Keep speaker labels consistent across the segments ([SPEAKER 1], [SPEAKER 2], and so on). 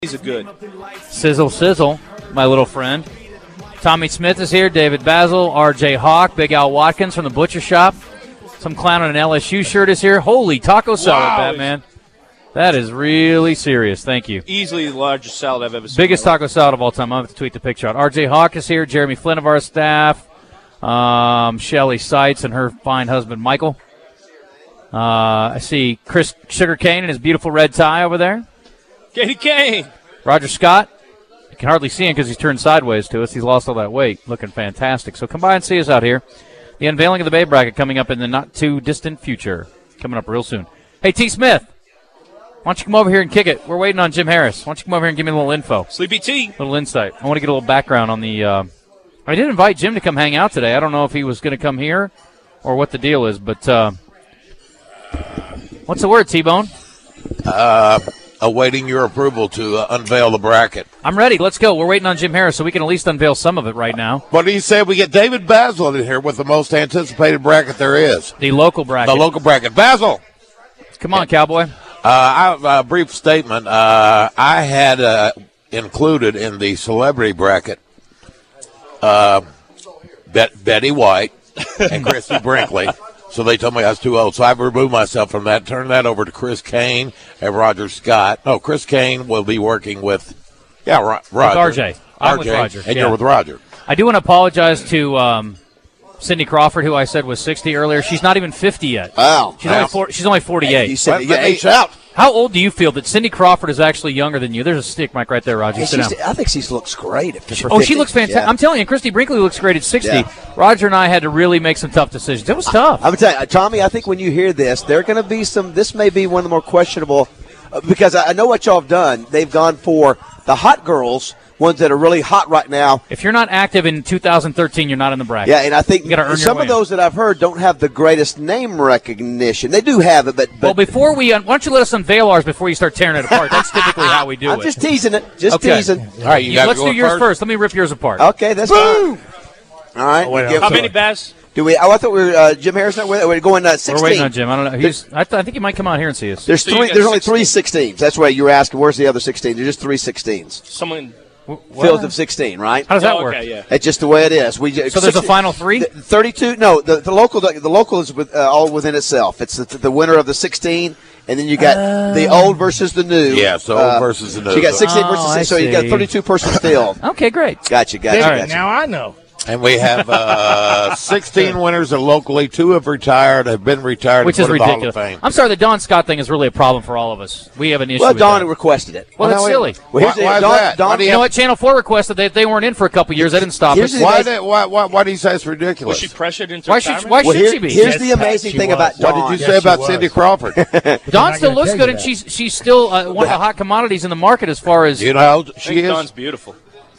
[SPEAKER 1] He's a good.
[SPEAKER 2] Sizzle, sizzle, my little friend. Tommy Smith is here, David Basil, R.J. Hawk, Big Al Watkins from the Butcher Shop. Some clown in an LSU shirt is here. Holy taco salad, Batman. That is really serious. Thank you.
[SPEAKER 1] Easily the largest salad I've ever seen.
[SPEAKER 2] Biggest taco salad of all time. I'm going to tweet the picture out. R.J. Hawk is here, Jeremy Flynn of our staff, Shelly Seitz and her fine husband, Michael. I see Chris Sugarcane in his beautiful red tie over there.
[SPEAKER 1] Katie Kane.
[SPEAKER 2] Roger Scott. You can hardly see him because he's turned sideways to us. He's lost all that weight. Looking fantastic. So come by and see us out here. The unveiling of the Bay Bracket coming up in the not-too-distant future. Coming up real soon. Hey, T. Smith. Why don't you come over here and kick it? We're waiting on Jim Harris. Why don't you come over here and give me a little info?
[SPEAKER 1] Sleepy T.
[SPEAKER 2] A little insight. I want to get a little background on the I did invite Jim to come hang out today. I don't know if he was going to come here or what the deal is, but what's the word, T-Bone?
[SPEAKER 3] Awaiting your approval to unveil the bracket.
[SPEAKER 2] I'm ready. Let's go. We're waiting on Jim Harris, so we can at least unveil some of it right now.
[SPEAKER 3] What do you say we get David Basil in here with the most anticipated bracket there is?
[SPEAKER 2] The local bracket.
[SPEAKER 3] The local bracket. Basil!
[SPEAKER 2] Come on, Cowboy.
[SPEAKER 3] A brief statement. I had included in the celebrity bracket Betty White and Christy Brinkley. So they told me I was too old. So I've removed myself from that, turned that over to Chris Kane and Roger Scott. No, Chris Kane will be working with, Roger.
[SPEAKER 2] With RJ. I'm with Roger.
[SPEAKER 3] And you're with Roger.
[SPEAKER 2] I do want to apologize to Cindy Crawford, who I said was 60 earlier. She's not even 50 yet.
[SPEAKER 3] Wow.
[SPEAKER 2] She's only 48.
[SPEAKER 4] You said you got age out.
[SPEAKER 2] How old do you feel that Cindy Crawford is actually younger than you? There's a stick mic right there, Roger. Sit down.
[SPEAKER 4] I think she looks great.
[SPEAKER 2] She looks fantastic. Yeah. I'm telling you, Christy Brinkley looks great at 60. Yeah. Roger and I had to really make some tough decisions. It was tough.
[SPEAKER 4] I'm telling you, Tommy, I think when you hear this, there are going to be this may be one of the more questionable, because I know what y'all have done. They've gone for the hot girls, ones that are really hot right now.
[SPEAKER 2] If you're not active in 2013, you're not in the bracket.
[SPEAKER 4] Yeah, and I think
[SPEAKER 2] some
[SPEAKER 4] of those that I've heard don't have the greatest name recognition. They do have it, but
[SPEAKER 2] well, before why don't you let us unveil ours before you start tearing it apart? That's typically how we do it.
[SPEAKER 4] I'm just teasing it. Teasing.
[SPEAKER 3] All right,
[SPEAKER 2] let's do yours first. Let me rip yours apart.
[SPEAKER 4] Okay, that's fine. All right.
[SPEAKER 1] How many, Baz?
[SPEAKER 4] Do we? I thought we were Jim Harris. We're going 16.
[SPEAKER 2] We're waiting on Jim. I don't know. I think he might come out here and see us.
[SPEAKER 4] There's only 3 16s. That's why you were asking. Where's the other 16? There's just 3 16s.
[SPEAKER 1] Someone.
[SPEAKER 4] Fields of 16, right?
[SPEAKER 2] How does that work?
[SPEAKER 1] Okay, yeah.
[SPEAKER 4] It's just the way it is.
[SPEAKER 2] So there's a final 3?
[SPEAKER 4] 32. No, the local is all within itself. It's the winner of the 16, and then you got the old versus the new.
[SPEAKER 3] Yeah, so old versus the new.
[SPEAKER 4] So you got 16 versus 16. So you got 32-person field.
[SPEAKER 2] Okay, great.
[SPEAKER 4] Gotcha.
[SPEAKER 2] Right.
[SPEAKER 1] Now I know.
[SPEAKER 3] And we have 16 winners locally. 2 have been retired.
[SPEAKER 2] Which is ridiculous. I'm sorry, the Don Scott thing is really a problem for all of us. We have an issue with
[SPEAKER 4] Don
[SPEAKER 2] that.
[SPEAKER 4] requested it.
[SPEAKER 2] Well, that's silly.
[SPEAKER 3] Why is that?
[SPEAKER 2] You know what? Channel 4 requested they weren't in for a couple years. They didn't stop it.
[SPEAKER 3] Why do you say it's ridiculous?
[SPEAKER 1] Was she pressured into
[SPEAKER 2] retirement? Why should she be?
[SPEAKER 4] Here's the amazing thing about Dawn.
[SPEAKER 3] What did you say about Cindy Crawford?
[SPEAKER 2] Dawn still looks good, and she's still one of the hot commodities in the market as far as...
[SPEAKER 3] You know how old she is?
[SPEAKER 1] Dawn's beautiful.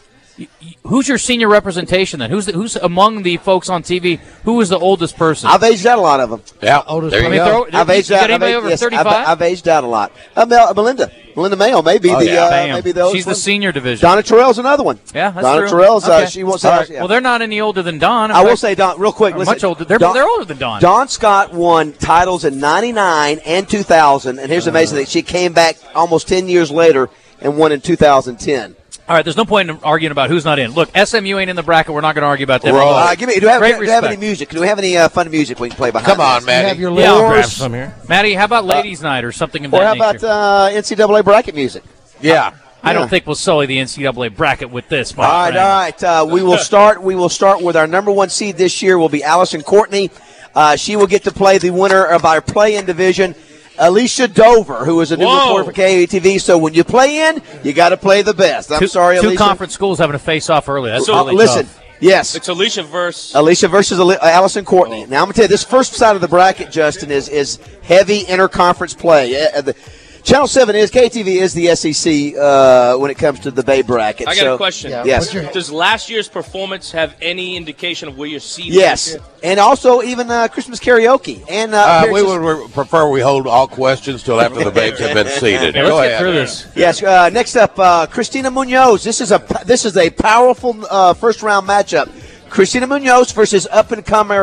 [SPEAKER 2] Who's your senior representation then? Who's among the folks on TV? Who is the oldest person?
[SPEAKER 4] I've aged out a lot of them.
[SPEAKER 3] Yeah, there you go.
[SPEAKER 4] I've aged out.
[SPEAKER 2] Anybody over 35?
[SPEAKER 4] I've aged out a lot. Melinda Mayo, maybe the oldest.
[SPEAKER 2] She's the senior division.
[SPEAKER 4] Donna Terrell's another one.
[SPEAKER 2] Yeah, that's
[SPEAKER 4] Donna
[SPEAKER 2] true.
[SPEAKER 4] Terrell's.
[SPEAKER 2] Okay.
[SPEAKER 4] She wants.
[SPEAKER 2] Right. Well, they're not any older than Don.
[SPEAKER 4] I will say, Don, real quick. Listen,
[SPEAKER 2] much older. They're older than Don.
[SPEAKER 4] Dawn Scott won titles in '99 and 2000, and here's the amazing thing: she came back almost 10 years later and won in 2010.
[SPEAKER 2] All right, there's no point in arguing about who's not in. Look, SMU ain't in the bracket. We're not going to argue about that.
[SPEAKER 4] Do we have any music? Do we have any fun music we can play behind?
[SPEAKER 3] Come on, Maddie.
[SPEAKER 5] You have your autographs from here.
[SPEAKER 2] Maddie, how about Ladies' Night or something of
[SPEAKER 4] or
[SPEAKER 2] that
[SPEAKER 4] how
[SPEAKER 2] nature?
[SPEAKER 4] about NCAA bracket music?
[SPEAKER 3] Yeah.
[SPEAKER 2] I don't think we'll sully the NCAA bracket with this.
[SPEAKER 4] All right. We will start with our number 1 seed this year will be Allison Courtney. She will get to play the winner of our play-in division, Alicia Dover, who is a new reporter for KATV. So when you play in, you got to play the best. I'm sorry, Alicia.
[SPEAKER 2] 2 conference schools having a face-off early. That's really
[SPEAKER 4] listen.
[SPEAKER 2] tough.
[SPEAKER 4] Yes.
[SPEAKER 1] It's Alicia versus
[SPEAKER 4] Allison Courtney. Now, I'm going to tell you, this first side of the bracket, Justin, is heavy interconference play. Channel 7 KTV is the SEC when it comes to the Bay bracket.
[SPEAKER 1] I got a question.
[SPEAKER 4] Yes.
[SPEAKER 1] Does last year's performance have any indication of where your seed is?
[SPEAKER 4] Yes. And also even Christmas karaoke. And
[SPEAKER 3] we would prefer we hold all questions till after the babes have been seated.
[SPEAKER 2] Let's get through this.
[SPEAKER 4] Yes. Next up, Christina Munoz. This is a powerful first round matchup. Christina Munoz versus up and comer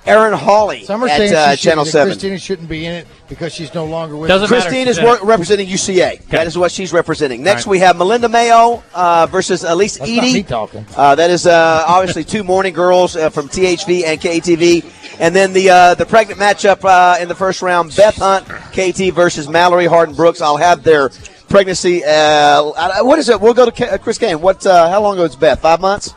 [SPEAKER 4] Erin Hawley
[SPEAKER 5] Some are saying
[SPEAKER 4] at Channel 7.
[SPEAKER 5] Christina shouldn't be in it because she's no longer with
[SPEAKER 2] Doesn't
[SPEAKER 5] us.
[SPEAKER 2] matter.
[SPEAKER 4] Christine is representing UCA.
[SPEAKER 2] Okay.
[SPEAKER 4] That is what she's representing. Next,
[SPEAKER 2] All right.
[SPEAKER 4] we have Melinda Mayo versus Elise
[SPEAKER 5] That's not
[SPEAKER 4] Edey.
[SPEAKER 5] me talking.
[SPEAKER 4] That is obviously two morning girls from THV and KTV. And then the pregnant matchup in the first round, Beth Hunt, KT versus Mallory Harden-Brooks. I'll have their pregnancy. What is it? We'll go to Chris Kane. How long ago is Beth? 5 months?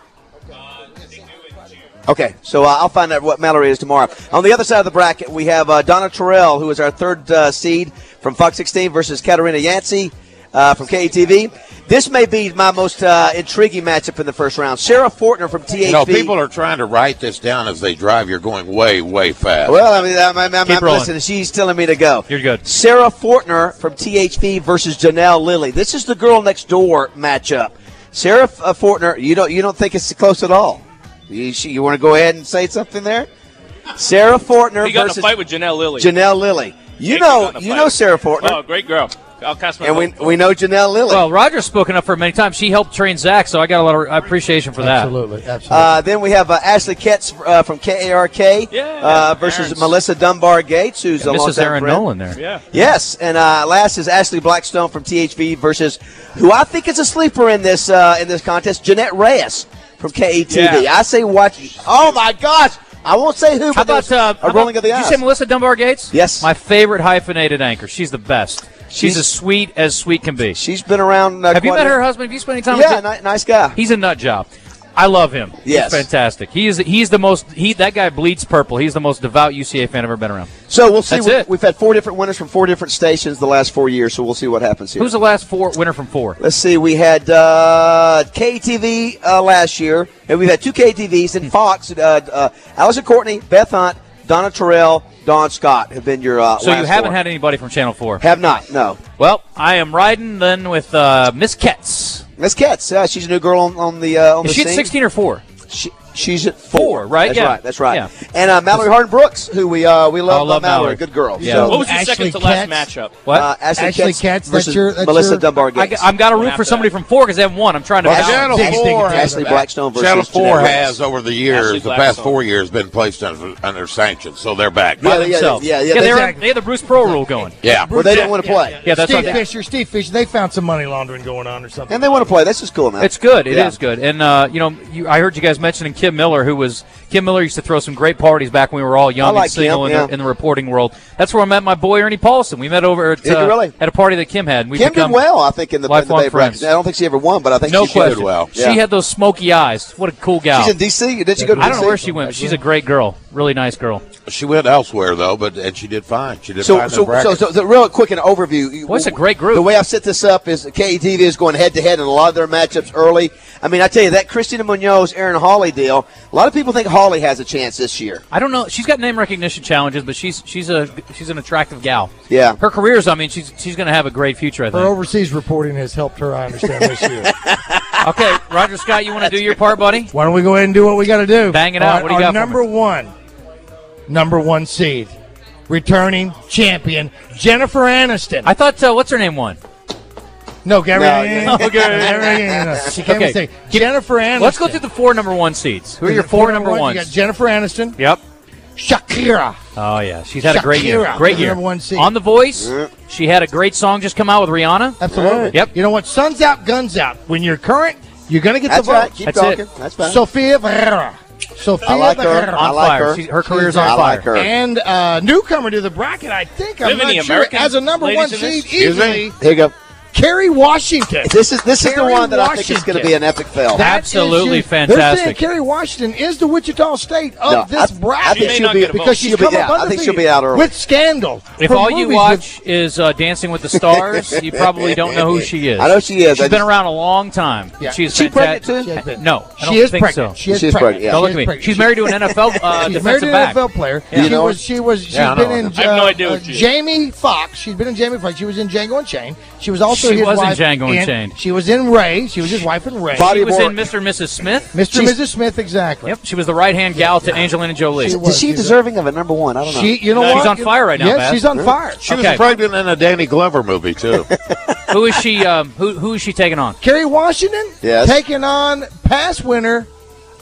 [SPEAKER 4] Okay, so I'll find out what Mallory is tomorrow. On the other side of the bracket, we have Donna Terrell, who is our third seed from Fox 16 versus Katarina Yancey from KTV. This may be my most intriguing matchup in the first round. Sarah Fortner from THV.
[SPEAKER 3] You know, people are trying to write this down as they drive. You're going way, way fast.
[SPEAKER 4] Well, I mean, I'm
[SPEAKER 2] rolling.
[SPEAKER 4] listening. She's telling me to go.
[SPEAKER 2] You're good.
[SPEAKER 4] Sarah Fortner from THV versus Janelle Lilly. This is the girl next door matchup. Sarah Fortner, you don't think it's close at all? You want to go ahead and say something there? Sarah Fortner
[SPEAKER 1] He got in a
[SPEAKER 4] versus
[SPEAKER 1] fight with Janelle Lilly.
[SPEAKER 4] Janelle Lilly. You
[SPEAKER 1] got in a
[SPEAKER 4] know
[SPEAKER 1] fight.
[SPEAKER 4] Sarah Fortner,
[SPEAKER 1] Oh, great girl. I'll cast my
[SPEAKER 4] and
[SPEAKER 1] vote.
[SPEAKER 4] we know Janelle Lilly.
[SPEAKER 2] Well, Roger's spoken up for her many times. She helped train Zach, so I got a lot of appreciation for that.
[SPEAKER 5] Absolutely.
[SPEAKER 4] Then we have Ashley Ketz from KARK versus
[SPEAKER 1] Aaron's.
[SPEAKER 4] Melissa Dunbar Gates, who's a
[SPEAKER 2] Mrs.
[SPEAKER 4] longtime
[SPEAKER 2] Aaron
[SPEAKER 4] friend.
[SPEAKER 2] Nolan there.
[SPEAKER 1] Yeah.
[SPEAKER 4] Yes, and last is Ashley Blackstone from THV versus who I think is a sleeper in this contest, Jeanette Reyes from KATV.
[SPEAKER 1] Yeah.
[SPEAKER 4] I say watch. Oh my gosh! I won't say who,
[SPEAKER 2] How
[SPEAKER 4] but
[SPEAKER 2] about
[SPEAKER 4] there's a rolling of the
[SPEAKER 2] did
[SPEAKER 4] eyes.
[SPEAKER 2] you say Melissa Dunbar Gates?
[SPEAKER 4] Yes.
[SPEAKER 2] My favorite hyphenated anchor. She's the best. She's
[SPEAKER 4] She's-
[SPEAKER 2] as sweet can be.
[SPEAKER 4] She's been around.
[SPEAKER 2] Have you
[SPEAKER 4] quite
[SPEAKER 2] met
[SPEAKER 4] a-
[SPEAKER 2] her husband? Have you spent any time
[SPEAKER 4] Yeah,
[SPEAKER 2] with him?
[SPEAKER 4] nice guy.
[SPEAKER 2] He's a nut job. I love him.
[SPEAKER 4] Yes.
[SPEAKER 2] He's fantastic. He's the most. That guy bleeds purple. He's the most devout UCA fan I've ever been around.
[SPEAKER 4] So we'll see.
[SPEAKER 2] That's it.
[SPEAKER 4] We've had 4 different winners from 4 different stations the last 4 years. So we'll see what happens here.
[SPEAKER 2] Who's the last winner from 4?
[SPEAKER 4] Let's see. We had KTV last year, and we've had 2 KTVs. And Fox, Allison Courtney, Beth Hunt, Donna Terrell, Dawn Scott have been your
[SPEAKER 2] So you
[SPEAKER 4] last
[SPEAKER 2] haven't
[SPEAKER 4] 4.
[SPEAKER 2] had anybody from Channel 4.
[SPEAKER 4] Have not, no.
[SPEAKER 2] Well, I am riding then with Miss Ketz.
[SPEAKER 4] Miss Ketz, she's a new girl on the
[SPEAKER 2] Is she
[SPEAKER 4] scene.
[SPEAKER 2] at 16 or 4?
[SPEAKER 4] She's at 4,
[SPEAKER 2] right?
[SPEAKER 4] That's
[SPEAKER 2] Yeah.
[SPEAKER 4] right. That's right.
[SPEAKER 2] Yeah.
[SPEAKER 4] And Mallory Harden-Brooks, who we love,
[SPEAKER 2] love Mallory.
[SPEAKER 4] good girl.
[SPEAKER 2] Yeah.
[SPEAKER 4] So,
[SPEAKER 1] What was your
[SPEAKER 5] Ashley
[SPEAKER 1] second to last
[SPEAKER 5] Katz.
[SPEAKER 1] matchup?
[SPEAKER 2] What?
[SPEAKER 4] Ashley
[SPEAKER 5] Katz,
[SPEAKER 4] versus
[SPEAKER 5] that's
[SPEAKER 4] Melissa
[SPEAKER 5] your-
[SPEAKER 4] Dunbar Gates.
[SPEAKER 2] I'm got to root for somebody from 4 because they haven't won. I'm trying to balance.
[SPEAKER 3] Channel
[SPEAKER 5] Dig, dig,
[SPEAKER 3] 4
[SPEAKER 5] dig,
[SPEAKER 4] Ashley Blackstone versus
[SPEAKER 3] Channel 4
[SPEAKER 4] Jeanette Reyes.
[SPEAKER 3] has, over the years,
[SPEAKER 1] Ashley
[SPEAKER 3] the past
[SPEAKER 1] Blackstone.
[SPEAKER 3] 4 years, been placed under sanction, so they're back.
[SPEAKER 2] By
[SPEAKER 4] Yeah,
[SPEAKER 2] themselves.
[SPEAKER 4] yeah,
[SPEAKER 2] they had the Bruce Pro rule going.
[SPEAKER 3] Yeah.
[SPEAKER 4] Well, they didn't want to play.
[SPEAKER 2] Yeah, that's
[SPEAKER 5] Steve
[SPEAKER 2] what
[SPEAKER 5] Fisher, they found some money laundering going on or something.
[SPEAKER 4] And they want to play. That's just cool, man.
[SPEAKER 2] It's good. It is
[SPEAKER 4] Yeah.
[SPEAKER 2] good. And, I heard you guys mentioning Kim Miller, Kim Miller used to throw some great parties back when we were all young
[SPEAKER 4] I like
[SPEAKER 2] and single
[SPEAKER 4] Kim, yeah.
[SPEAKER 2] in the reporting world. That's where I met my boy Ernie Paulson. We met over at,
[SPEAKER 4] Did you really?
[SPEAKER 2] at a party that Kim had. And we
[SPEAKER 4] Kim did
[SPEAKER 2] become
[SPEAKER 4] well, I think, in the
[SPEAKER 2] lifelong
[SPEAKER 4] Bay bracket.
[SPEAKER 2] friends.
[SPEAKER 4] I don't think she ever won, but I think
[SPEAKER 2] No
[SPEAKER 4] she
[SPEAKER 2] question.
[SPEAKER 4] did
[SPEAKER 3] well.
[SPEAKER 2] She
[SPEAKER 4] Yeah.
[SPEAKER 2] had those smoky eyes. What a cool gal.
[SPEAKER 4] She's in D.C. Did she go to D.C.?
[SPEAKER 2] I don't know where she went, but she's a great girl. Really nice girl.
[SPEAKER 3] She went elsewhere, though, and she did fine. She did
[SPEAKER 4] So,
[SPEAKER 3] fine in the bracket.
[SPEAKER 4] so real quick, an overview.
[SPEAKER 2] Well, it's a great group.
[SPEAKER 4] The way I've set this up is KTV is going head-to-head in a lot of their matchups early. I mean, I tell you, that Christina Munoz, Aaron Hawley deal, a lot of people think Hawley has a chance this year.
[SPEAKER 2] I don't know. She's got name recognition challenges, but she's an attractive gal.
[SPEAKER 4] Yeah.
[SPEAKER 2] Her career's, she's going to have a great future, I
[SPEAKER 5] Her
[SPEAKER 2] think.
[SPEAKER 5] overseas reporting has helped her, I understand, this year.
[SPEAKER 2] Okay, Roger Scott, you want to do your part, buddy?
[SPEAKER 5] Why don't we go ahead and do what we got to do?
[SPEAKER 2] Bang it out. What do you got for me?
[SPEAKER 5] number one seed, returning champion, Jennifer Aniston.
[SPEAKER 2] I thought, what's her name won?
[SPEAKER 5] No, Gary.
[SPEAKER 4] No,
[SPEAKER 5] She can't
[SPEAKER 2] Okay.
[SPEAKER 5] say Jennifer Aniston.
[SPEAKER 2] Let's go through the 4 number 1 seeds. Who are your 4 number
[SPEAKER 5] You got
[SPEAKER 2] ones?
[SPEAKER 5] Jennifer Aniston,
[SPEAKER 2] Yep.
[SPEAKER 5] Shakira.
[SPEAKER 2] Oh, yeah. She's had a great year.
[SPEAKER 5] Shakira,
[SPEAKER 2] Great year.
[SPEAKER 5] number 1 seed.
[SPEAKER 2] On The Voice, she had a great song just come out with Rihanna.
[SPEAKER 5] Absolutely.
[SPEAKER 2] Yep.
[SPEAKER 5] You know what? Sun's out, guns out. When you're current, you're going to get
[SPEAKER 4] That's
[SPEAKER 5] the
[SPEAKER 4] right.
[SPEAKER 5] vote.
[SPEAKER 4] Keep
[SPEAKER 2] That's
[SPEAKER 4] talking.
[SPEAKER 2] it.
[SPEAKER 4] That's fine.
[SPEAKER 5] Sophia Vergara. Sophia
[SPEAKER 4] I like her.
[SPEAKER 5] Vergara.
[SPEAKER 4] I
[SPEAKER 2] On
[SPEAKER 4] like
[SPEAKER 2] fire.
[SPEAKER 4] her.
[SPEAKER 2] Her career's on
[SPEAKER 4] I
[SPEAKER 2] fire.
[SPEAKER 4] like her.
[SPEAKER 5] And newcomer to the bracket, I think. I'm
[SPEAKER 1] have any
[SPEAKER 5] not sure.
[SPEAKER 1] American
[SPEAKER 5] As a number 1
[SPEAKER 1] ladies in this?
[SPEAKER 5] seed,
[SPEAKER 3] Excuse me?
[SPEAKER 5] easily,
[SPEAKER 4] Here you go.
[SPEAKER 5] Kerry Washington.
[SPEAKER 4] This is the
[SPEAKER 5] Kerry
[SPEAKER 4] one that I think is going to be an epic fail.
[SPEAKER 5] That
[SPEAKER 2] Absolutely
[SPEAKER 5] is
[SPEAKER 2] fantastic.
[SPEAKER 5] They're saying Kerry Washington is the Wichita State of
[SPEAKER 4] No,
[SPEAKER 5] this
[SPEAKER 4] I
[SPEAKER 5] bracket.
[SPEAKER 4] think
[SPEAKER 1] may
[SPEAKER 4] she'll
[SPEAKER 1] not
[SPEAKER 4] be
[SPEAKER 1] get a vote.
[SPEAKER 5] because she's
[SPEAKER 4] she'll be
[SPEAKER 5] come up
[SPEAKER 4] out. I think she'll be out early.
[SPEAKER 5] with scandal.
[SPEAKER 2] If
[SPEAKER 5] from
[SPEAKER 2] all you
[SPEAKER 5] movies
[SPEAKER 2] watch is Dancing with the Stars, you probably don't know who she is.
[SPEAKER 4] I know she is.
[SPEAKER 2] She's been around a long time.
[SPEAKER 5] Yeah.
[SPEAKER 2] She's
[SPEAKER 4] She pregnant
[SPEAKER 2] fantastic.
[SPEAKER 4] too?
[SPEAKER 5] with-
[SPEAKER 2] No, I don't
[SPEAKER 5] she is
[SPEAKER 2] think
[SPEAKER 5] pregnant.
[SPEAKER 2] so.
[SPEAKER 5] She is
[SPEAKER 4] She is
[SPEAKER 5] pregnant.
[SPEAKER 4] pregnant, yeah.
[SPEAKER 2] Don't look
[SPEAKER 5] She
[SPEAKER 2] at
[SPEAKER 5] is
[SPEAKER 2] me.
[SPEAKER 5] pregnant.
[SPEAKER 2] She's married to an NFL
[SPEAKER 5] She's married
[SPEAKER 2] defensive
[SPEAKER 5] to an
[SPEAKER 2] back.
[SPEAKER 5] NFL player.
[SPEAKER 2] Yeah.
[SPEAKER 4] You know her?
[SPEAKER 5] She's
[SPEAKER 3] Yeah, I know
[SPEAKER 5] been in
[SPEAKER 1] her. I have no idea who she is.
[SPEAKER 5] Jamie Foxx. She's been in Jamie Foxx. She was in Django Unchained. She was also
[SPEAKER 2] She
[SPEAKER 5] his
[SPEAKER 2] was in
[SPEAKER 5] wife
[SPEAKER 2] Django Unchained.
[SPEAKER 5] She was in Ray. She was his wife in Ray.
[SPEAKER 4] Body
[SPEAKER 2] She was
[SPEAKER 4] More-
[SPEAKER 2] in Mr. and Mrs. Smith.
[SPEAKER 5] Mr. and Mrs. Smith, exactly.
[SPEAKER 2] Yep, she was the right-hand gal to Angelina Jolie.
[SPEAKER 5] She
[SPEAKER 4] Is
[SPEAKER 5] was.
[SPEAKER 4] she
[SPEAKER 5] She's
[SPEAKER 4] deserving of a number 1? I don't know.
[SPEAKER 5] You know
[SPEAKER 1] No,
[SPEAKER 5] what?
[SPEAKER 2] she's on fire right now,
[SPEAKER 5] Yes,
[SPEAKER 2] Baz.
[SPEAKER 5] she's on fire.
[SPEAKER 3] She was
[SPEAKER 2] Okay.
[SPEAKER 3] pregnant in a Danny Glover movie, too.
[SPEAKER 2] Who is she? Who is she taking on?
[SPEAKER 5] Kerry Washington
[SPEAKER 4] Yes.
[SPEAKER 5] taking on past winner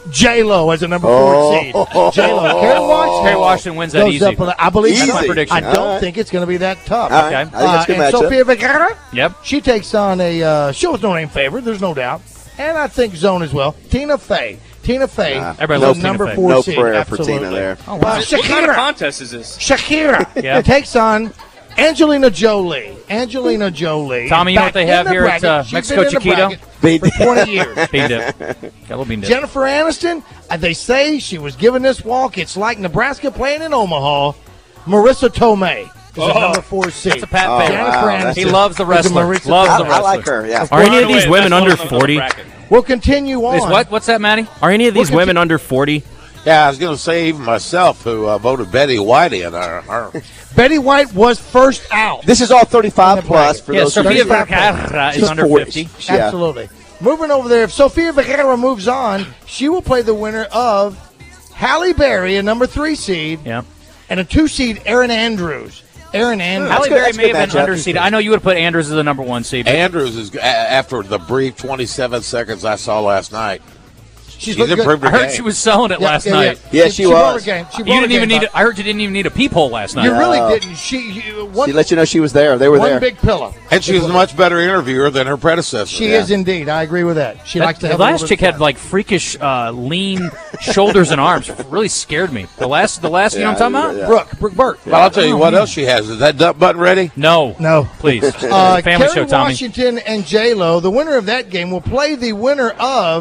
[SPEAKER 5] J-Lo as a number 4 seed. J-Lo.
[SPEAKER 2] Kerry Washington wins that
[SPEAKER 5] goes
[SPEAKER 2] easy.
[SPEAKER 5] up, I believe.
[SPEAKER 3] Easy.
[SPEAKER 2] That's my prediction.
[SPEAKER 5] I don't
[SPEAKER 3] All right.
[SPEAKER 5] think it's going to be that tough.
[SPEAKER 4] All right. I think that's a good
[SPEAKER 5] and
[SPEAKER 4] matchup.
[SPEAKER 5] Sofia Vergara,
[SPEAKER 2] Yep.
[SPEAKER 5] she takes on a she was no name favorite. There's no doubt, and I think zone as well. Tina Fey.
[SPEAKER 2] Everybody
[SPEAKER 5] is
[SPEAKER 2] loves
[SPEAKER 5] a
[SPEAKER 2] Tina
[SPEAKER 5] number
[SPEAKER 2] Fey.
[SPEAKER 5] 4
[SPEAKER 4] No
[SPEAKER 5] seed.
[SPEAKER 4] prayer for
[SPEAKER 5] Absolutely.
[SPEAKER 4] Tina there.
[SPEAKER 5] Oh, wow.
[SPEAKER 1] What kind of
[SPEAKER 5] Shakira.
[SPEAKER 1] contest is this?
[SPEAKER 5] Shakira
[SPEAKER 2] Yeah.
[SPEAKER 5] takes on Angelina Jolie. Angelina Jolie.
[SPEAKER 2] Tommy, you know what
[SPEAKER 5] Back
[SPEAKER 2] they
[SPEAKER 5] in
[SPEAKER 2] have
[SPEAKER 5] the
[SPEAKER 2] here at,
[SPEAKER 5] bracket. She's
[SPEAKER 2] Mexico
[SPEAKER 5] been in the
[SPEAKER 2] Chiquito?
[SPEAKER 5] bracket for 20 years.
[SPEAKER 2] Bean dip. Got a little bean dip.
[SPEAKER 5] Jennifer Aniston, they say she was given this walk. It's like Nebraska playing in Omaha. Marissa Tomei is a number 4 seed.
[SPEAKER 2] That's a Pat
[SPEAKER 4] Oh,
[SPEAKER 2] favorite.
[SPEAKER 5] Jennifer
[SPEAKER 4] wow.
[SPEAKER 5] Aniston.
[SPEAKER 2] He loves the wrestler.
[SPEAKER 5] Marissa
[SPEAKER 2] Loves
[SPEAKER 5] Tomei.
[SPEAKER 2] the
[SPEAKER 4] I
[SPEAKER 2] wrestler.
[SPEAKER 4] like her, yeah.
[SPEAKER 6] Are any of
[SPEAKER 1] By the
[SPEAKER 6] these
[SPEAKER 1] way,
[SPEAKER 6] women
[SPEAKER 1] best
[SPEAKER 6] under
[SPEAKER 1] woman on the
[SPEAKER 6] 40?
[SPEAKER 1] bracket.
[SPEAKER 5] We'll continue on.
[SPEAKER 2] Is what? What's that, Manny?
[SPEAKER 6] Are any of these
[SPEAKER 5] We'll
[SPEAKER 6] women under 40?
[SPEAKER 3] Yeah, I was going to say even myself, who voted Betty White in.
[SPEAKER 5] Betty White was first out.
[SPEAKER 4] This is all 35 plus for
[SPEAKER 2] Yeah,
[SPEAKER 4] those who
[SPEAKER 2] Sofia
[SPEAKER 4] don't know.
[SPEAKER 2] Vergara is
[SPEAKER 4] She's
[SPEAKER 2] under
[SPEAKER 4] 40.
[SPEAKER 2] 50.
[SPEAKER 4] Yeah.
[SPEAKER 5] Absolutely. Moving over there, if Sofia Vergara moves on, she will play the winner of Halle Berry, a number 3 seed,
[SPEAKER 2] Yeah.
[SPEAKER 5] and a 2 seed, Erin Andrews. Erin Andrews.
[SPEAKER 2] Halle
[SPEAKER 4] good-
[SPEAKER 2] Berry
[SPEAKER 4] that's
[SPEAKER 2] may
[SPEAKER 4] good
[SPEAKER 2] have been
[SPEAKER 4] matchup.
[SPEAKER 2] underseeded. I know you would have put Andrews as the number 1 seed. but
[SPEAKER 3] Andrews is after the brief 27 seconds I saw last night. She's
[SPEAKER 5] looked good.
[SPEAKER 3] improved
[SPEAKER 2] I
[SPEAKER 3] her
[SPEAKER 2] heard
[SPEAKER 3] game.
[SPEAKER 2] she was selling it last night.
[SPEAKER 4] Yeah, she
[SPEAKER 5] brought
[SPEAKER 4] was.
[SPEAKER 5] her game. She
[SPEAKER 2] You
[SPEAKER 5] brought her
[SPEAKER 2] didn't even
[SPEAKER 5] game
[SPEAKER 2] need.
[SPEAKER 5] up.
[SPEAKER 2] I heard you didn't even need a peephole last night.
[SPEAKER 5] You really
[SPEAKER 4] No.
[SPEAKER 5] didn't. One,
[SPEAKER 4] She let you know she was there. They were
[SPEAKER 5] one
[SPEAKER 4] there.
[SPEAKER 5] big pillow.
[SPEAKER 3] And she was a much better interviewer than her predecessor.
[SPEAKER 5] She is indeed. I agree with that. She likes to
[SPEAKER 2] The
[SPEAKER 5] have a
[SPEAKER 2] last
[SPEAKER 5] little
[SPEAKER 2] chick
[SPEAKER 5] bit of
[SPEAKER 2] had like freakish, lean shoulders and arms. It really scared me. The last, you know what I'm talking about?
[SPEAKER 4] Yeah.
[SPEAKER 5] Brooke Burke.
[SPEAKER 3] Well, I'll tell you what else she has. Is that dump button ready?
[SPEAKER 2] No,
[SPEAKER 5] No.
[SPEAKER 2] please.
[SPEAKER 5] Kerry
[SPEAKER 2] Family show, Tommy.
[SPEAKER 5] Washington and J-Lo, the winner of that game, will play the winner of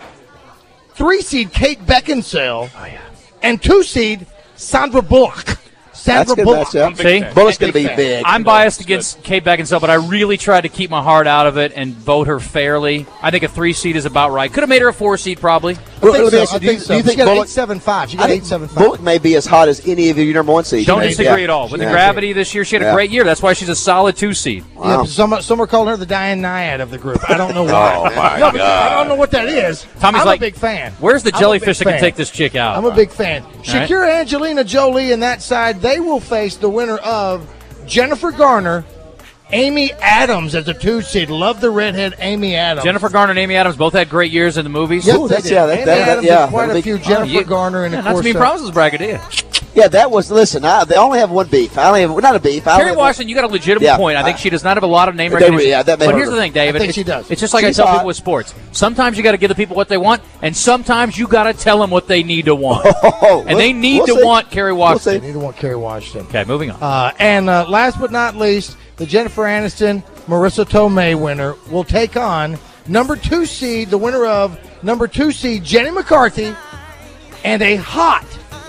[SPEAKER 5] 3 seed Kate Beckinsale and 2 seed Sandra Bullock.
[SPEAKER 4] That's a good
[SPEAKER 5] Bullock.
[SPEAKER 4] matchup.
[SPEAKER 2] See?
[SPEAKER 4] Bullock's going to be
[SPEAKER 5] Big fan.
[SPEAKER 4] big.
[SPEAKER 2] I'm biased against Kate Beckinsale, but I really tried to keep my heart out of it and vote her fairly. I think a 3 seed is about right. Could have made her a 4 seed probably.
[SPEAKER 5] I think
[SPEAKER 4] Let me
[SPEAKER 5] so.
[SPEAKER 4] ask you,
[SPEAKER 5] I think so.
[SPEAKER 4] do you
[SPEAKER 5] She
[SPEAKER 4] think
[SPEAKER 5] got
[SPEAKER 4] Bullock?
[SPEAKER 5] 8.75. She
[SPEAKER 4] I
[SPEAKER 5] got
[SPEAKER 4] think
[SPEAKER 5] 8.75.
[SPEAKER 4] Bullock may be as hot as any of your number 1 seeds.
[SPEAKER 2] Don't
[SPEAKER 5] may-
[SPEAKER 2] disagree
[SPEAKER 4] yeah.
[SPEAKER 2] at all. With the
[SPEAKER 4] Yeah.
[SPEAKER 2] gravity this year, she had a
[SPEAKER 4] Yeah.
[SPEAKER 2] great year. That's why she's a solid 2 seed.
[SPEAKER 5] Yeah, some are calling her the Diane Nyad of the group. I don't know why.
[SPEAKER 3] Oh, my
[SPEAKER 5] No, but
[SPEAKER 3] God.
[SPEAKER 5] I don't know what that is.
[SPEAKER 2] Tommy's
[SPEAKER 5] I'm
[SPEAKER 2] like,
[SPEAKER 5] a big fan.
[SPEAKER 2] Where's the
[SPEAKER 5] I'm a
[SPEAKER 2] jellyfish that
[SPEAKER 5] big
[SPEAKER 2] can
[SPEAKER 5] fan.
[SPEAKER 2] take this chick out?
[SPEAKER 5] I'm a big fan.
[SPEAKER 2] right.
[SPEAKER 5] Shakira, Angelina Jolie, and that side, they will face the winner of Jennifer Garner, Amy Adams as a 2 seed. Love the redhead Amy Adams.
[SPEAKER 2] Jennifer Garner and Amy Adams both had great years in the movies.
[SPEAKER 5] Yes,
[SPEAKER 4] Ooh,
[SPEAKER 5] they
[SPEAKER 4] that's-
[SPEAKER 5] did.
[SPEAKER 4] yeah, that-
[SPEAKER 5] Amy
[SPEAKER 4] that-
[SPEAKER 5] Adams
[SPEAKER 4] yeah,
[SPEAKER 5] had quite
[SPEAKER 4] that'd
[SPEAKER 5] a
[SPEAKER 4] be-
[SPEAKER 5] few. Jennifer Garner and
[SPEAKER 2] Yeah,
[SPEAKER 5] of
[SPEAKER 2] not to
[SPEAKER 5] course.
[SPEAKER 2] be promises bracket, do you?
[SPEAKER 4] Yeah, that was. Listen, they only have one beef. I only have not a beef. I only
[SPEAKER 2] Kerry
[SPEAKER 4] have
[SPEAKER 2] Washington, you got a legitimate
[SPEAKER 4] Yeah.
[SPEAKER 2] point. I think she does not have a lot of name
[SPEAKER 4] They-
[SPEAKER 2] recognition.
[SPEAKER 4] yeah, that may
[SPEAKER 2] but
[SPEAKER 4] hurt
[SPEAKER 2] here's the
[SPEAKER 4] her.
[SPEAKER 2] thing, David.
[SPEAKER 5] I think
[SPEAKER 2] It's-
[SPEAKER 5] she does.
[SPEAKER 2] It's just like
[SPEAKER 4] She's
[SPEAKER 2] I tell
[SPEAKER 4] hot.
[SPEAKER 2] people with sports. Sometimes you got to give the people what they want, and sometimes you got to tell them what they need to want.
[SPEAKER 4] Oh,
[SPEAKER 2] And they need
[SPEAKER 4] we'll
[SPEAKER 2] to
[SPEAKER 4] see.
[SPEAKER 2] want Kerry
[SPEAKER 4] We'll see.
[SPEAKER 2] Washington.
[SPEAKER 5] They need to want Kerry Washington.
[SPEAKER 2] Okay, moving on.
[SPEAKER 5] And last but not least, the Jennifer Aniston, Marissa Tomei winner will take on number 2 seed, the winner of number 2 seed, Jenny McCarthy, and a hot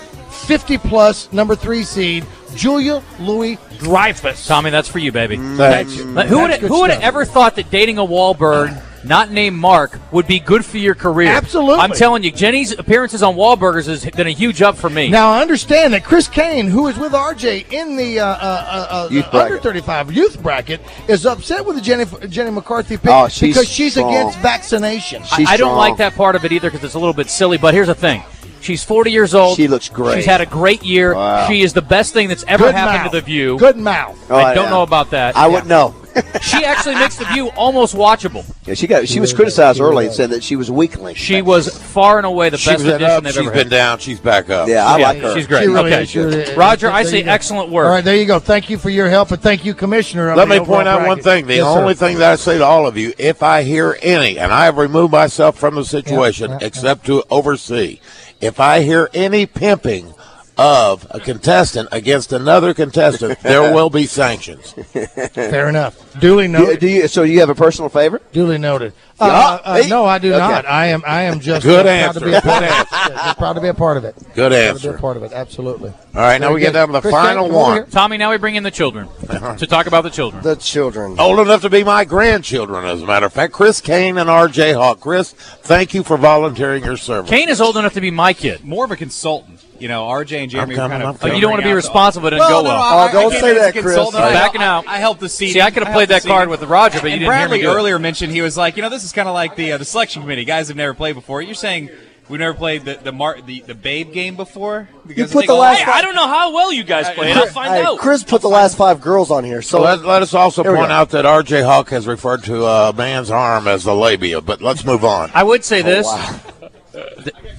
[SPEAKER 5] 50-plus number 3 seed, Julia Louis-Dreyfus.
[SPEAKER 2] Tommy, that's for you, baby.
[SPEAKER 3] Thanks.
[SPEAKER 2] But who would
[SPEAKER 5] That's good
[SPEAKER 2] have
[SPEAKER 5] stuff.
[SPEAKER 2] ever thought that dating a Wahlberg, not named Mark, would be good for your career?
[SPEAKER 5] Absolutely.
[SPEAKER 2] I'm telling you, Jenny's appearances on Wahlburgers has been a huge up for me.
[SPEAKER 5] Now, I understand that Chris Kane, who is with RJ in the
[SPEAKER 4] Youth
[SPEAKER 5] under
[SPEAKER 4] bracket.
[SPEAKER 5] 35 youth bracket, is upset with the Jenny McCarthy pick
[SPEAKER 4] Oh, she's
[SPEAKER 5] because she's
[SPEAKER 4] strong.
[SPEAKER 5] against vaccination.
[SPEAKER 4] She's
[SPEAKER 2] I don't
[SPEAKER 4] strong.
[SPEAKER 2] like that part of it either because it's a little bit silly. But here's the thing: she's 40 years old.
[SPEAKER 4] She looks great.
[SPEAKER 2] She's had a great year.
[SPEAKER 4] Wow.
[SPEAKER 2] She is the best thing that's ever
[SPEAKER 5] Good
[SPEAKER 2] happened
[SPEAKER 5] mouth.
[SPEAKER 2] to The View.
[SPEAKER 5] Good mouth.
[SPEAKER 4] Oh,
[SPEAKER 2] I don't
[SPEAKER 4] yeah.
[SPEAKER 2] know about that.
[SPEAKER 4] I wouldn't know.
[SPEAKER 2] She actually makes The View almost watchable.
[SPEAKER 4] Yeah, she was criticized early and said that she was a weakling.
[SPEAKER 2] She was far and away the
[SPEAKER 3] She's
[SPEAKER 2] best
[SPEAKER 3] been
[SPEAKER 2] addition
[SPEAKER 3] up,
[SPEAKER 2] they've
[SPEAKER 3] she's
[SPEAKER 2] ever
[SPEAKER 3] been
[SPEAKER 2] had.
[SPEAKER 3] down, she's back up.
[SPEAKER 4] Yeah, I like her.
[SPEAKER 2] She's great.
[SPEAKER 5] She really
[SPEAKER 2] okay,
[SPEAKER 5] is. She really is.
[SPEAKER 2] Roger, I
[SPEAKER 5] There
[SPEAKER 2] say
[SPEAKER 5] you go.
[SPEAKER 2] excellent work.
[SPEAKER 5] All right, there you go. Thank you for your help, and thank you, Commissioner. of
[SPEAKER 3] Let
[SPEAKER 5] the
[SPEAKER 3] me
[SPEAKER 5] overall
[SPEAKER 3] point out one
[SPEAKER 5] bracket.
[SPEAKER 3] thing. The
[SPEAKER 5] Yes, sir.
[SPEAKER 3] only thing that I say to all of you, if I hear any, and I have removed myself from the situation
[SPEAKER 5] Yeah.
[SPEAKER 3] except to oversee, if I hear any pimping of a contestant against another contestant, there will be sanctions.
[SPEAKER 5] Fair enough. Duly noted.
[SPEAKER 4] So you have a personal favorite?
[SPEAKER 5] Duly noted.
[SPEAKER 4] Hey.
[SPEAKER 5] No, I do
[SPEAKER 4] Okay.
[SPEAKER 5] not. I am just
[SPEAKER 3] Good
[SPEAKER 5] proud to be a
[SPEAKER 3] answer.
[SPEAKER 5] part of it. Yeah, just proud to be a part of it.
[SPEAKER 3] Good
[SPEAKER 5] Proud to be a
[SPEAKER 3] answer.
[SPEAKER 5] part of it. Absolutely.
[SPEAKER 3] All right, now
[SPEAKER 5] Very
[SPEAKER 3] we get
[SPEAKER 5] good.
[SPEAKER 3] down to the
[SPEAKER 5] Chris
[SPEAKER 3] final
[SPEAKER 5] Kane, come over
[SPEAKER 3] one.
[SPEAKER 5] here.
[SPEAKER 2] Tommy, now we bring in the children to talk about the children.
[SPEAKER 6] The children.
[SPEAKER 3] Old enough to be my grandchildren, as a matter of fact. Chris Kane and R.J. Hawk. Chris, thank you for volunteering your service.
[SPEAKER 2] Kane is old enough to be my kid.
[SPEAKER 7] More of a consultant. You know, RJ and Jeremy
[SPEAKER 3] I'm
[SPEAKER 7] were kind
[SPEAKER 3] coming,
[SPEAKER 7] of.
[SPEAKER 3] I'm
[SPEAKER 2] Oh, you don't want to be responsible. It didn't
[SPEAKER 7] Well,
[SPEAKER 2] go
[SPEAKER 7] no,
[SPEAKER 2] well.
[SPEAKER 7] I
[SPEAKER 6] don't
[SPEAKER 7] came
[SPEAKER 6] say
[SPEAKER 7] in as a
[SPEAKER 6] that, Chris.
[SPEAKER 7] consultant.
[SPEAKER 2] You're
[SPEAKER 7] I-
[SPEAKER 2] backing out.
[SPEAKER 7] I helped the seating.
[SPEAKER 2] See, I could have played that card with Roger, but you
[SPEAKER 7] And
[SPEAKER 2] didn't hear me
[SPEAKER 7] Bradley
[SPEAKER 2] do it.
[SPEAKER 7] earlier mentioned he was like, this is kind of like the selection committee. Guys have never played before. You're saying we've never played the Babe game before? Because
[SPEAKER 6] put
[SPEAKER 7] I think
[SPEAKER 6] the
[SPEAKER 7] a
[SPEAKER 6] last
[SPEAKER 7] lot-
[SPEAKER 1] Hey, I don't know how well you guys play it. I'll find
[SPEAKER 6] Hey,
[SPEAKER 1] out.
[SPEAKER 6] Chris put the last 5 girls on here.
[SPEAKER 3] So
[SPEAKER 6] So
[SPEAKER 3] let us also
[SPEAKER 6] Here we
[SPEAKER 3] point
[SPEAKER 6] go.
[SPEAKER 3] out that R.J. Hawk has referred to a man's arm as the labia, but let's move on.
[SPEAKER 2] I would say this.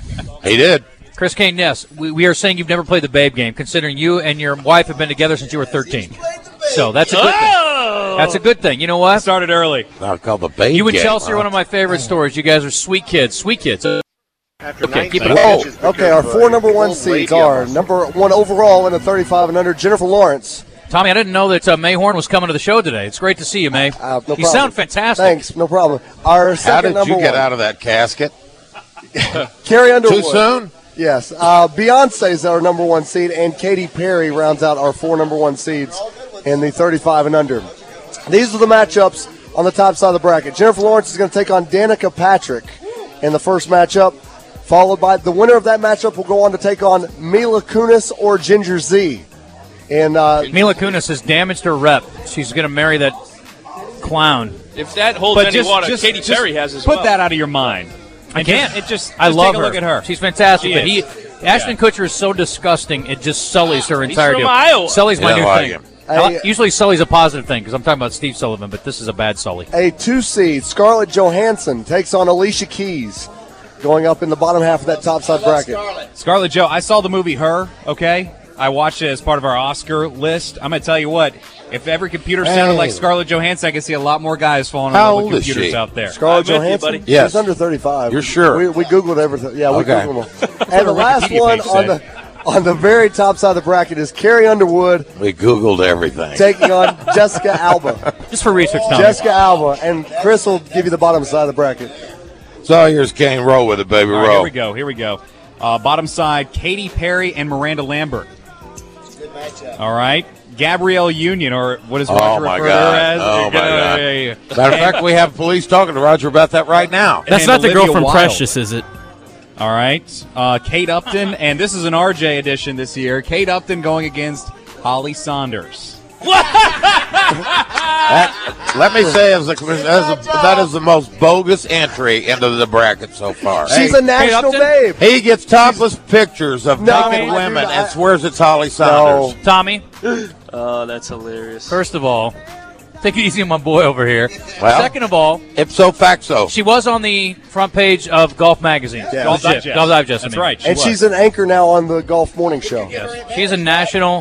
[SPEAKER 3] He did.
[SPEAKER 2] Chris Kane, yes. We are saying you've never played the Babe game, considering you and your wife have been together since you were 13. So that's a good thing. That's a good thing. You know what?
[SPEAKER 7] Started early.
[SPEAKER 3] Not called the Babe
[SPEAKER 2] You and
[SPEAKER 3] game,
[SPEAKER 2] Chelsea are one of my favorite stories. You guys are sweet kids. Sweet kids. Okay, keep it up.
[SPEAKER 6] Okay, our 4 number 1 seeds are number 1 overall in the 35 and under, Jennifer Lawrence.
[SPEAKER 2] Tommy, I didn't know that Mayhorn was coming to the show today. It's great to see you, May.
[SPEAKER 6] No
[SPEAKER 2] You
[SPEAKER 6] problem.
[SPEAKER 2] sound fantastic.
[SPEAKER 6] Thanks, no problem. Our
[SPEAKER 3] How
[SPEAKER 6] second
[SPEAKER 3] did
[SPEAKER 6] number
[SPEAKER 3] you get
[SPEAKER 6] 1,
[SPEAKER 3] out of that casket?
[SPEAKER 6] Carrie Underwood.
[SPEAKER 3] Too soon?
[SPEAKER 6] Yes. Beyonce's our number 1 seed, and Katy Perry rounds out our 4 number 1 seeds in the 35 and under. These are the matchups on the top side of the bracket. Jennifer Lawrence is going to take on Danica Patrick in the first matchup, followed by the winner of that matchup will go on to take on Mila Kunis or Ginger Z. And
[SPEAKER 2] Mila Kunis has damaged her rep. She's going to marry that clown.
[SPEAKER 1] If that holds any water, Katy Perry has as well.
[SPEAKER 7] Put that out of your mind.
[SPEAKER 2] I can't.
[SPEAKER 7] I
[SPEAKER 2] love
[SPEAKER 7] take a
[SPEAKER 2] her.
[SPEAKER 7] look at her.
[SPEAKER 2] She's fantastic.
[SPEAKER 7] She
[SPEAKER 2] But Ashton Kutcher is so disgusting, it just sullies her entire
[SPEAKER 1] from
[SPEAKER 2] deal.
[SPEAKER 1] Iowa.
[SPEAKER 2] Sully's my
[SPEAKER 3] Yeah,
[SPEAKER 2] new
[SPEAKER 3] I
[SPEAKER 2] thing.
[SPEAKER 3] like him.
[SPEAKER 2] Usually Sully's a positive thing because I'm talking about Steve Sullivan, but this is a bad Sully.
[SPEAKER 6] a 2 seed, Scarlett Johansson, takes on Alicia Keys, going up in the bottom half of that top side bracket.
[SPEAKER 7] Scarlett Jo, I saw the movie Her, okay? I watched it as part of our Oscar list. I'm going to tell you what, if every computer sounded like Scarlett Johansson, I could see a lot more guys falling in
[SPEAKER 3] How
[SPEAKER 7] love with
[SPEAKER 3] old is
[SPEAKER 7] computers
[SPEAKER 3] she?
[SPEAKER 7] out there.
[SPEAKER 6] Scarlett
[SPEAKER 1] I'm with you,
[SPEAKER 6] Johansson?
[SPEAKER 1] buddy.
[SPEAKER 3] Yes.
[SPEAKER 6] She's under 35.
[SPEAKER 3] You're sure?
[SPEAKER 6] We Googled everything. Yeah, we
[SPEAKER 3] Okay.
[SPEAKER 6] Googled them. And the last
[SPEAKER 7] Wikipedia
[SPEAKER 6] one
[SPEAKER 7] page
[SPEAKER 6] on the very top side of the bracket is Carrie Underwood
[SPEAKER 3] We Googled everything.
[SPEAKER 6] taking on Jessica Alba.
[SPEAKER 2] Just for research, Tommy.
[SPEAKER 6] Jessica Alba. And Chris will give you the bottom side of the bracket.
[SPEAKER 3] So here's Kane. Roll with it, baby.
[SPEAKER 7] All right,
[SPEAKER 3] Roll.
[SPEAKER 7] here we go. Bottom side, Katy Perry and Miranda Lambert. All right. Gabrielle Union, or what does Roger
[SPEAKER 3] my
[SPEAKER 7] refer to
[SPEAKER 3] God.
[SPEAKER 7] her as?
[SPEAKER 3] Oh, my God.
[SPEAKER 7] Yeah.
[SPEAKER 3] Matter of fact, we have police talking to Roger about that right now.
[SPEAKER 8] That's
[SPEAKER 7] And
[SPEAKER 8] not the girl
[SPEAKER 7] Olivia
[SPEAKER 8] from
[SPEAKER 7] Wilde.
[SPEAKER 8] Precious, is it?
[SPEAKER 7] All right. Kate Upton, and this is an RJ edition this year. Kate Upton going against Holly Saunders.
[SPEAKER 3] Let me say, that is the most bogus entry into the bracket so far.
[SPEAKER 6] She's a national
[SPEAKER 2] Upton?
[SPEAKER 6] babe.
[SPEAKER 3] He gets topless pictures of
[SPEAKER 6] No,
[SPEAKER 3] naked
[SPEAKER 6] I
[SPEAKER 3] women
[SPEAKER 6] do not.
[SPEAKER 3] and swears it's Holly Saunders.
[SPEAKER 2] Tommy,
[SPEAKER 1] Oh, that's hilarious.
[SPEAKER 2] first of all, take it easy on my boy over here.
[SPEAKER 3] Well-
[SPEAKER 2] Second of all,
[SPEAKER 3] Ipso facto.
[SPEAKER 2] she was on the front page of Golf Magazine.
[SPEAKER 6] Yeah.
[SPEAKER 7] Golf Digest.
[SPEAKER 2] Golf Digest.
[SPEAKER 7] That's
[SPEAKER 2] I mean.
[SPEAKER 7] right.
[SPEAKER 6] And she's an anchor now on the Golf Morning Show.
[SPEAKER 2] She's a national.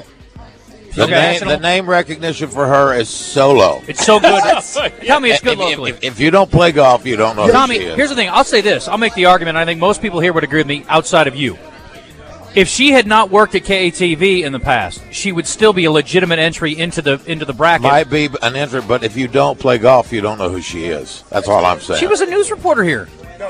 [SPEAKER 3] The name recognition for her is solo.
[SPEAKER 2] It's so good. Tell me it's good
[SPEAKER 3] If-
[SPEAKER 2] locally.
[SPEAKER 3] If you don't play golf, you don't know
[SPEAKER 2] Tommy,
[SPEAKER 3] who she is.
[SPEAKER 2] here's the thing. I'll say this. I'll make the argument. I think most people here would agree with me outside of you. If she had not worked at KATV in the past, she would still be a legitimate entry into the bracket.
[SPEAKER 3] Might be an entry, but if you don't play golf, you don't know who she is. That's all I'm saying.
[SPEAKER 2] She was a news reporter here.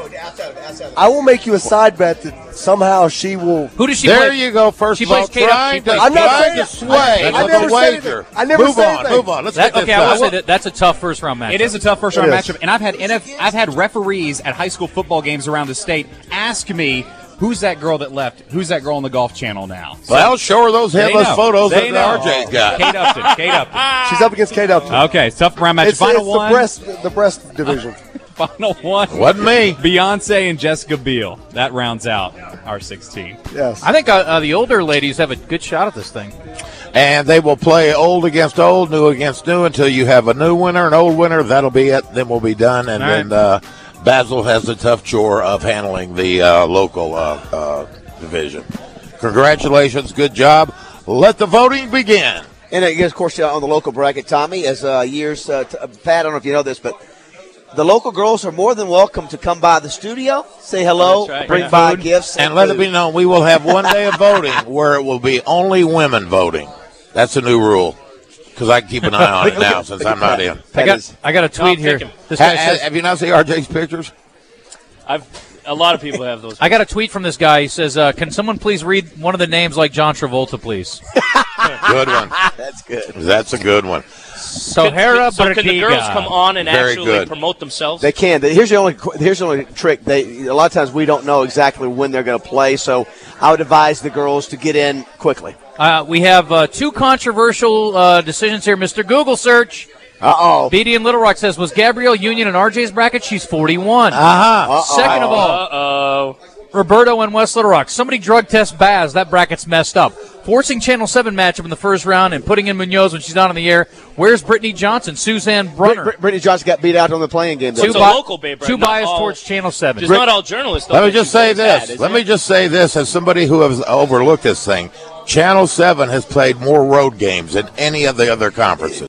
[SPEAKER 6] I will make you a side bet that somehow she will.
[SPEAKER 2] Who does she
[SPEAKER 3] There
[SPEAKER 2] play?
[SPEAKER 3] you go. First
[SPEAKER 2] She
[SPEAKER 3] of all,
[SPEAKER 2] plays Kate
[SPEAKER 3] trying
[SPEAKER 2] Upton.
[SPEAKER 3] to,
[SPEAKER 6] I'm not
[SPEAKER 3] trying to
[SPEAKER 6] saying-
[SPEAKER 3] sway
[SPEAKER 6] I
[SPEAKER 3] with
[SPEAKER 6] never
[SPEAKER 3] a
[SPEAKER 6] said
[SPEAKER 3] wager.
[SPEAKER 6] anything. I never
[SPEAKER 3] move
[SPEAKER 6] said
[SPEAKER 3] on,
[SPEAKER 6] anything.
[SPEAKER 3] move on. Let's get this
[SPEAKER 2] Okay, I will
[SPEAKER 3] done.
[SPEAKER 2] say that's a tough first round match.
[SPEAKER 7] It is a tough first round
[SPEAKER 6] It is.
[SPEAKER 7] matchup, and I've had referees at high school football games around the state ask me, "Who's that girl that left? Who's that girl on the Golf Channel now?"
[SPEAKER 3] Well, show her those
[SPEAKER 7] They
[SPEAKER 3] headless
[SPEAKER 7] know.
[SPEAKER 3] photos
[SPEAKER 7] They
[SPEAKER 3] that
[SPEAKER 7] know.
[SPEAKER 3] RJ's got.
[SPEAKER 7] Kate Upton. Kate Upton.
[SPEAKER 6] She's up against Kate Upton.
[SPEAKER 7] Okay, tough round match.
[SPEAKER 6] It's
[SPEAKER 7] Final one.
[SPEAKER 6] the breast division.
[SPEAKER 7] Final one.
[SPEAKER 3] Wasn't me.
[SPEAKER 7] Beyonce and Jessica Biel. That rounds out our 16.
[SPEAKER 6] Yes.
[SPEAKER 2] I think the older ladies have a good shot at this thing.
[SPEAKER 3] And they will play old against old, new against new until you have a new winner, an old winner. That'll be it. Then we'll be done. And
[SPEAKER 2] All
[SPEAKER 3] then Basil has the tough chore of handling the local division. Congratulations. Good job. Let the voting begin.
[SPEAKER 4] And again, of course, on the local bracket, Tommy, as years, Pat, I don't know if you know this, but the local girls are more than welcome to come by the studio, say hello,
[SPEAKER 1] That's right.
[SPEAKER 4] bring
[SPEAKER 1] Yeah.
[SPEAKER 4] by
[SPEAKER 2] Food.
[SPEAKER 4] gifts.
[SPEAKER 3] And let it
[SPEAKER 4] food.
[SPEAKER 3] be known, we will have one day of voting where it will be only women voting. That's a new rule because I can keep an eye on it now since I'm not in.
[SPEAKER 2] I got a tweet here.
[SPEAKER 1] pick him.
[SPEAKER 2] This guy says,
[SPEAKER 3] Have you not seen RJ's pictures?
[SPEAKER 1] A lot of people have those.
[SPEAKER 2] I got a tweet from this guy. He says, "Can someone please read one of the names like John Travolta, please?"
[SPEAKER 3] Good one.
[SPEAKER 4] That's good.
[SPEAKER 3] That's a good one.
[SPEAKER 2] Sohara
[SPEAKER 1] So can the girls
[SPEAKER 2] Bertiga.
[SPEAKER 1] come on and
[SPEAKER 3] Very
[SPEAKER 1] actually
[SPEAKER 3] good.
[SPEAKER 1] promote themselves?
[SPEAKER 4] They can. Here's the only trick. A lot of times we don't know exactly when they're going to play, so I would advise the girls to get in quickly.
[SPEAKER 2] We have two controversial decisions here. Mr. Google search.
[SPEAKER 4] Uh-oh.
[SPEAKER 2] BD in Little Rock says, was Gabrielle Union in RJ's bracket? She's 41.
[SPEAKER 3] Uh-huh.
[SPEAKER 2] Second of all,
[SPEAKER 1] Uh-oh.
[SPEAKER 2] Roberto and West Little Rock. Somebody drug test Baz. That bracket's messed up. Forcing Channel 7 matchup in the first round and putting in Munoz when she's not in the air. Where's Brittany Johnson? Suzanne Brunner.
[SPEAKER 4] Brittany Johnson got beat out on the playing game.
[SPEAKER 1] It's a local Babe
[SPEAKER 2] Too biased towards Channel 7.
[SPEAKER 1] Just not all journalists.
[SPEAKER 3] Let me just say this. Let me just say this as somebody who has overlooked this thing. Channel 7 has played more road games than any of the other conferences.